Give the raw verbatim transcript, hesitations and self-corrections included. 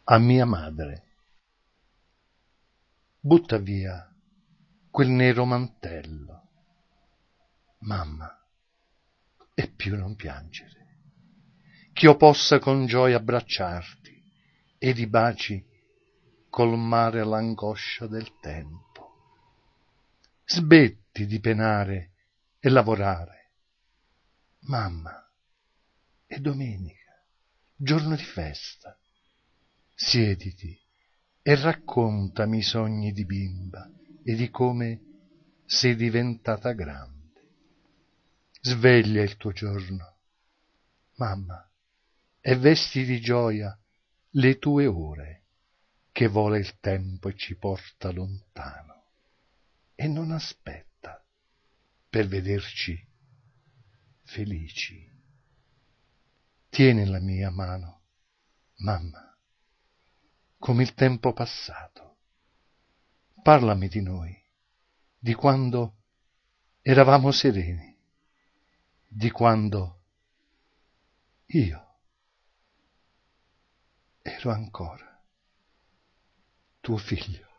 a mia madre. Butta via quel nero mantello, mamma, e più non piangere, ch'io possa con gioia abbracciarti e di baci colmare l'angoscia del tempo. Smetti di penare e lavorare, mamma, è domenica, giorno di festa. Siediti e raccontami i sogni di bimba e di come sei diventata grande. Sveglia il tuo giorno, mamma, e vesti di gioia le tue ore, che vola il tempo e ci porta lontano, e non aspetta per vederci felici. Tieni la mia mano, mamma, come il tempo passato. Parlami di noi, di quando eravamo sereni, di quando io ero ancora tuo figlio.